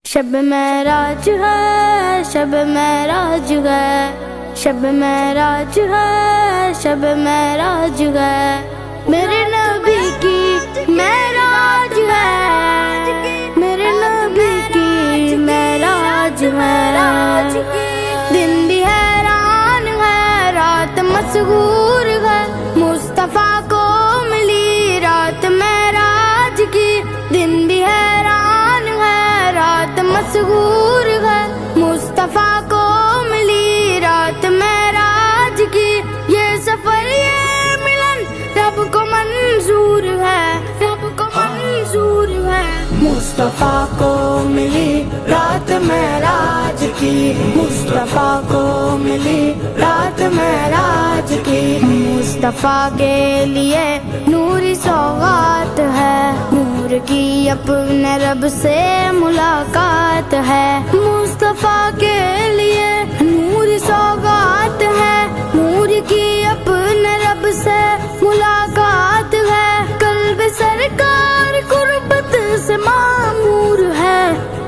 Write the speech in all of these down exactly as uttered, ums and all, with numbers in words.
شب معراج ہے، شب معراج ہے، شب معراج ہے، شب معراج ہے، میرے نبی کی معراج ہے، میرے نبی کی معراج ہے، دن بھی حیران ہے، رات مسحور ہے، مصطفیٰ کو ملی رات معراج کی، دن بھی حیران ہے، رات مسحور ہے، مصطفیٰ کو ملی رات معراج کی، یہ سفر یہ ملن رب کو منظور ہے، رب کو منظور ہے، مصطفیٰ کو ملی رات معراج کی، مصطفیٰ کو ملی رات معراج کی، مصطفیٰ کے لیے نوری سوغات ہے، نور کی اپنے رب سے ملاقات ہے، مصطفیٰ کے لیے نوری سوغات ہے، نور کی اپنے رب سے ملاقات ہے، قلب سرکار قربت سے معمور ہے،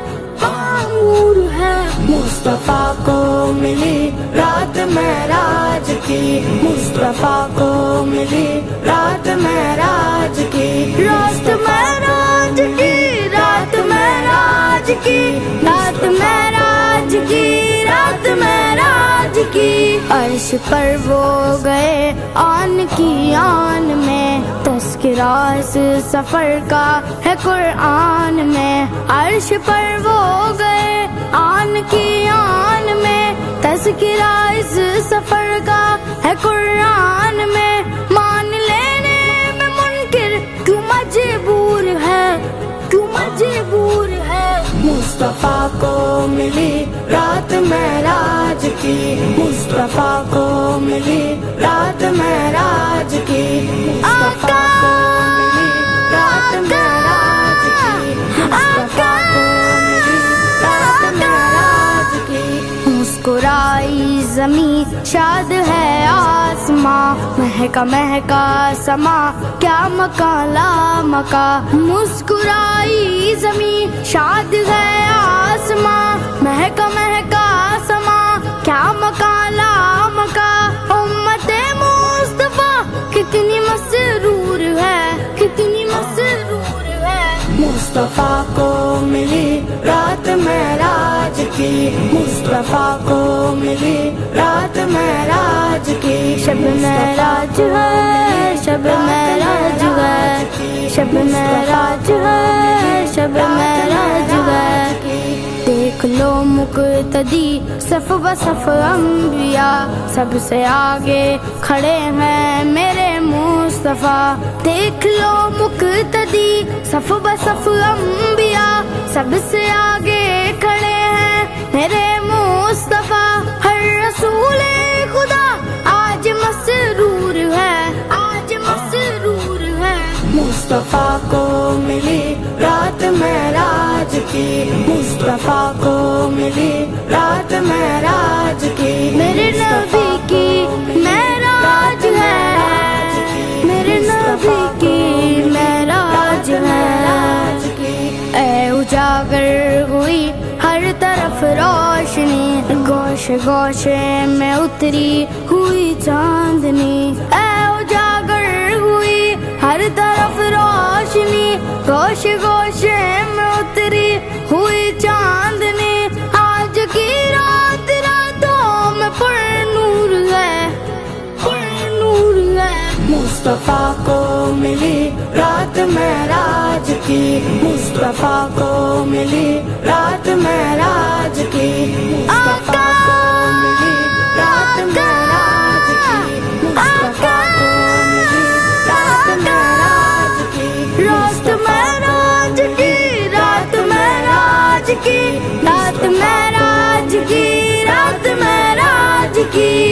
معمور ہے، مصطفیٰ کو ملی رات معراج کی، مصطفیٰ کو ملی رات معراج کی، رات معراج کی، رات معراج کی، رات معراج کی، رات معراج کی، عرش پر وہ گئے آن کی آن میں، تذکرہ اس سفر کا ہے قرآن میں، عرش پر وہ گئے آن کی آن میں، تذکرہ اس سفر کا ہے قرآن میں، مان لینے میں منکر کیوں مجبور ہے، کیوں مجبور ہے، مصطفیٰ کو ملی رات معراج کی، مصطفیٰ کو ملی رات معراج کی، مصطفیٰ کو ملی رات معراج کی، مصطفیٰ کو ملی رات معراج کی، مسکرائی زمین شاد ہے آسماں، مہکا مہکا سما کیا مکان لا مکا، مسکرائی زمین شاد ہے آسماں، مہکا مہکا سما کیا مکان لا مکا، امت مصطفیٰ کتنی مسرور ہے، کتنی مسرور ہے، مصطفیٰ کو ملی رات معراج کی، مصطفیٰ کو ملی رات معراج کی، شب معراج ہے، شب معراج ہے، شب معراج ہے، شب معراج ہے، دیکھ لو مقتدی صف بصف انبیاء، سب سے آگے کھڑے ہیں میرے مصطفیٰ، دیکھ لو مقتدی صف بصف انبیاء، سب سے آگے کھڑے ہیں میرے مصطفیٰ، ہر رسول خدا آج مسرور ہے، آج مسرور ہے، مصطفیٰ کو ملی رات معراج کی، مصطفیٰ کو ملی رات معراج کی، میرے نبی کی معراج ہے، میرے نبی کی معراج ہے، اے اجاگر ہوئی ہر طرف روشنی، گوشے گوشے میں اتری ہوئی چاندنی، اے اجاگر ہوئی ہر طرف روشنی، گوشے گوشے میں اتری ہوئی چاندنی، آج کی رات راتوں میں پر نور ہے، پر نور ہے، مصطفیٰ کو ملی رات معراج کی، مصطفیٰ کو ملی رات معراج کی، مصطفیٰ کو ملی رات معراج کی، مصطفیٰ کو ملی رات معراج کی، رات معراج کی، رات معراج کی، رات معراج کی، رات معراج کی۔